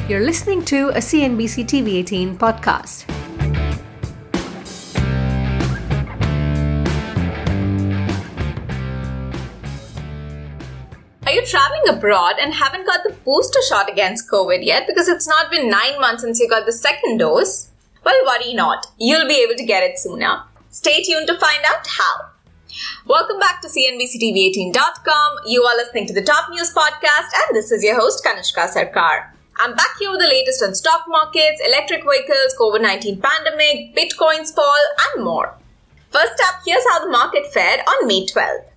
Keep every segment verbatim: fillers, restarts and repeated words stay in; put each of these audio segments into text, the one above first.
You're listening to a C N B C T V eighteen podcast. Are you traveling abroad and haven't got the booster shot against COVID yet because it's not been nine months since you got the second dose? Well, worry not. You'll be able to get it sooner. Stay tuned to find out how. Welcome back to C N B C T V eighteen dot com. You are listening to the Top News Podcast and this is your host Kanishka Sarkar. I'm back here with the latest on stock markets, electric vehicles, COVID nineteen pandemic, Bitcoin's fall and more. First up, here's how the market fared on May twelfth.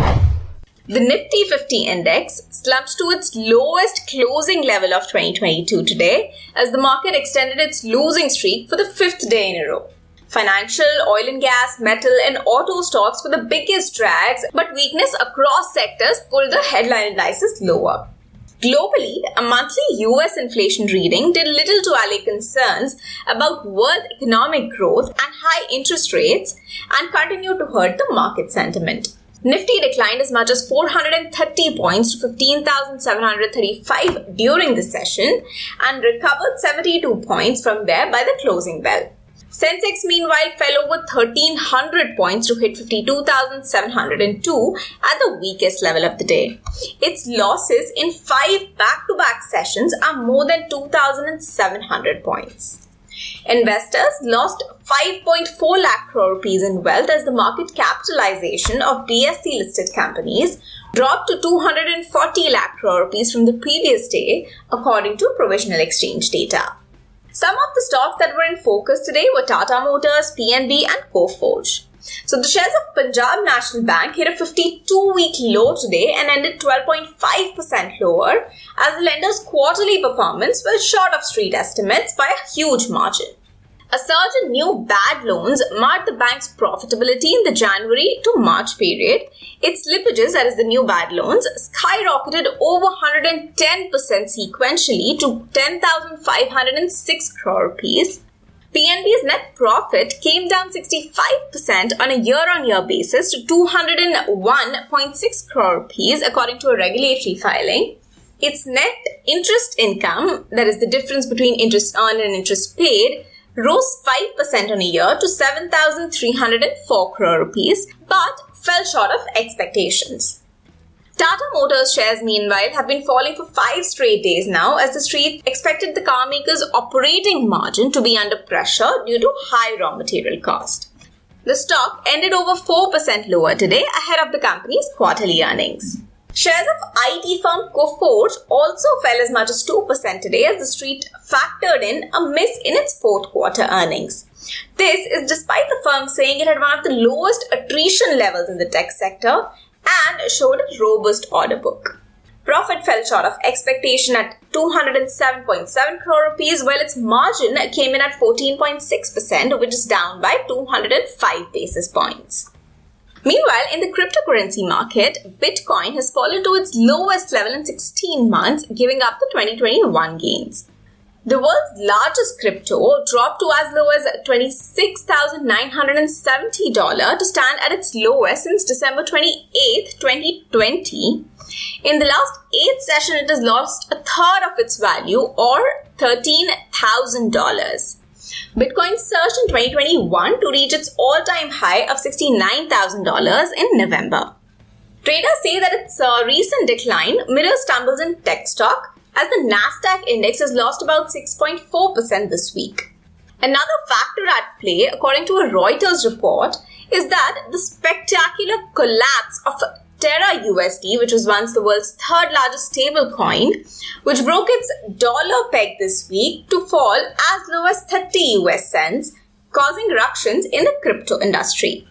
The Nifty fifty index slumped to its lowest closing level of twenty twenty-two today as the market extended its losing streak for the fifth day in a row. Financial, oil and gas, metal and auto stocks were the biggest drags, but weakness across sectors pulled the headline indices lower. Globally, a monthly U S inflation reading did little to allay concerns about world economic growth and high interest rates and continued to hurt the market sentiment. Nifty declined as much as four hundred thirty points to fifteen thousand seven hundred thirty-five during the session and recovered seventy-two points from there by the closing bell. Sensex meanwhile fell over thirteen hundred points to hit fifty-two thousand seven hundred two at the weakest level of the day. Its losses in five back-to-back sessions are more than two thousand seven hundred points. Investors lost five point four lakh crore rupees in wealth as the market capitalization of B S E listed companies dropped to two hundred forty lakh crore rupees from the previous day, according to provisional exchange data. Some of the stocks that were in focus today were Tata Motors, P N B and Coforge. So the shares of Punjab National Bank hit a fifty-two week low today and ended twelve point five percent lower as the lender's quarterly performance was short of street estimates by a huge margin. A surge in new bad loans marked the bank's profitability in the January to March period. Its slippages, that is the new bad loans, skyrocketed over one hundred ten percent sequentially to ten thousand five hundred six crore rupees. P N B's net profit came down sixty-five percent on a year-on-year basis to two hundred one point six crore rupees according to a regulatory filing. Its net interest income, that is the difference between interest earned and interest paid, rose five percent on a year to seven thousand three hundred four crore rupees but fell short of expectations. Tata Motors shares meanwhile have been falling for five straight days now as the street expected the car maker's operating margin to be under pressure due to high raw material cost. The stock ended over four percent lower today ahead of the company's quarterly earnings. Shares of I T firm Coforge also fell as much as two percent today as the street factored in a miss in its fourth quarter earnings. This is despite the firm saying it had one of the lowest attrition levels in the tech sector and showed a robust order book. Profit fell short of expectation at two hundred seven point seven crore rupees while its margin came in at fourteen point six percent, which is down by two hundred five basis points. Meanwhile, in the cryptocurrency market, Bitcoin has fallen to its lowest level in sixteen months, giving up the twenty twenty-one gains. The world's largest crypto dropped to as low as twenty-six thousand nine hundred seventy dollars to stand at its lowest since December twenty-eighth, twenty twenty. In the last eighth session, it has lost a third of its value or thirteen thousand dollars. Bitcoin surged in twenty twenty-one to reach its all-time high of sixty-nine thousand dollars in November. Traders say that its uh, recent decline mirrors tumbles in tech stock as the Nasdaq index has lost about six point four percent this week. Another factor at play, according to a Reuters report, is that the spectacular collapse of Terra U S D, which was once the world's third largest stablecoin, which broke its dollar peg this week to fall as low as thirty U S cents, causing ructions in the crypto industry.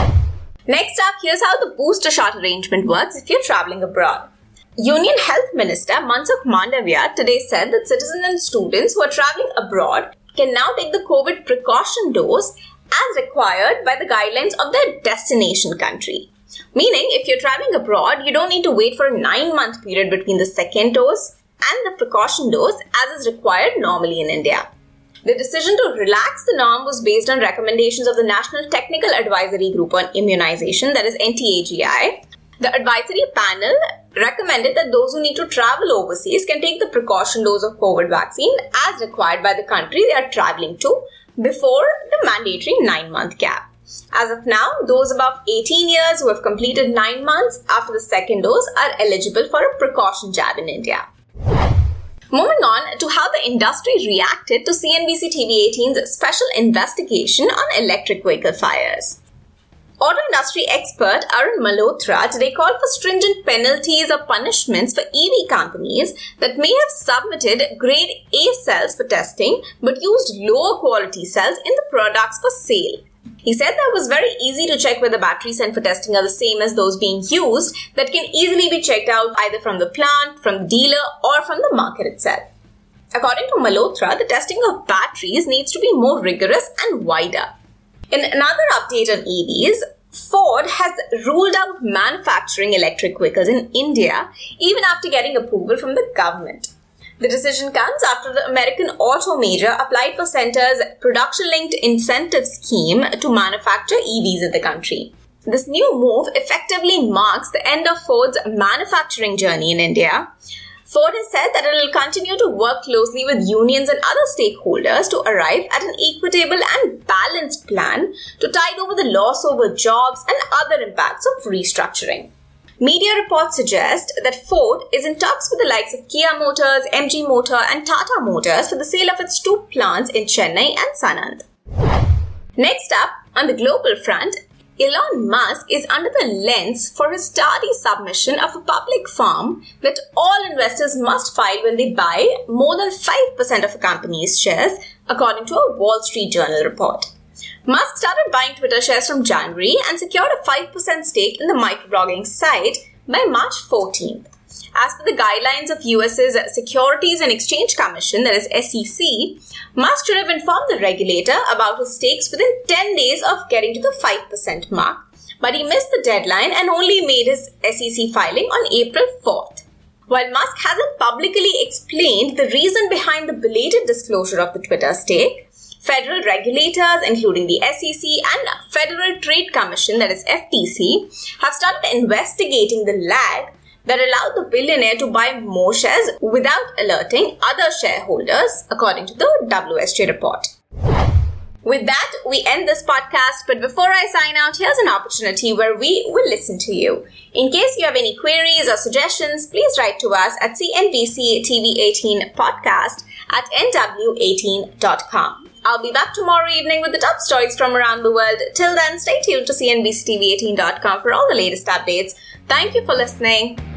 Next up, here's how the booster shot arrangement works if you're traveling abroad. Union Health Minister Mansukh Mandavia today said that citizens and students who are traveling abroad can now take the COVID precaution dose as required by the guidelines of their destination country. Meaning, if you're traveling abroad, you don't need to wait for a nine-month period between the second dose and the precaution dose as is required normally in India. The decision to relax the norm was based on recommendations of the National Technical Advisory Group on Immunization, that is N T A G I, The advisory panel recommended that those who need to travel overseas can take the precaution dose of COVID vaccine as required by the country they are traveling to before the mandatory nine-month gap. As of now, those above eighteen years who have completed nine months after the second dose are eligible for a precaution jab in India. Moving on to how the industry reacted to C N B C T V eighteen's special investigation on electric vehicle fires. Auto industry expert Arun Malhotra today called for stringent penalties or punishments for E V companies that may have submitted grade A cells for testing but used lower quality cells in the products for sale. He said that it was very easy to check whether batteries sent for testing are the same as those being used that can easily be checked out either from the plant, from the dealer or from the market itself. According to Malhotra, the testing of batteries needs to be more rigorous and wider. In another update on E Vs, Ford has ruled out manufacturing electric vehicles in India even after getting approval from the government. The decision comes after the American auto major applied for Centre's production-linked incentive scheme to manufacture E Vs in the country. This new move effectively marks the end of Ford's manufacturing journey in India. Ford has said that it will continue to work closely with unions and other stakeholders to arrive at an equitable and balanced plan to tide over the loss over jobs and other impacts of restructuring. Media reports suggest that Ford is in talks with the likes of Kia Motors, M G Motor and Tata Motors for the sale of its two plants in Chennai and Sanand. Next up, on the global front, Elon Musk is under the lens for his tardy submission of a public form that all investors must file when they buy more than five percent of a company's shares, according to a Wall Street Journal report. Musk started buying Twitter shares from January and secured a five percent stake in the microblogging site by March fourteenth. As per the guidelines of U S's Securities and Exchange Commission, that is S E C, Musk should have informed the regulator about his stakes within ten days of getting to the five percent mark, but he missed the deadline and only made his S E C filing on April fourth. While Musk hasn't publicly explained the reason behind the belated disclosure of the Twitter stake, federal regulators, including the S E C and Federal Trade Commission, that is F T C, have started investigating the lag that allowed the billionaire to buy more shares without alerting other shareholders, according to the W S J report. With that, we end this podcast, but before I sign out, here's an opportunity where we will listen to you. In case you have any queries or suggestions, please write to us at C N B C T V eighteen podcast at N W eighteen dot com. I'll be back tomorrow evening with the top stories from around the world. Till then, stay tuned to C N B C T V eighteen dot com for all the latest updates. Thank you for listening.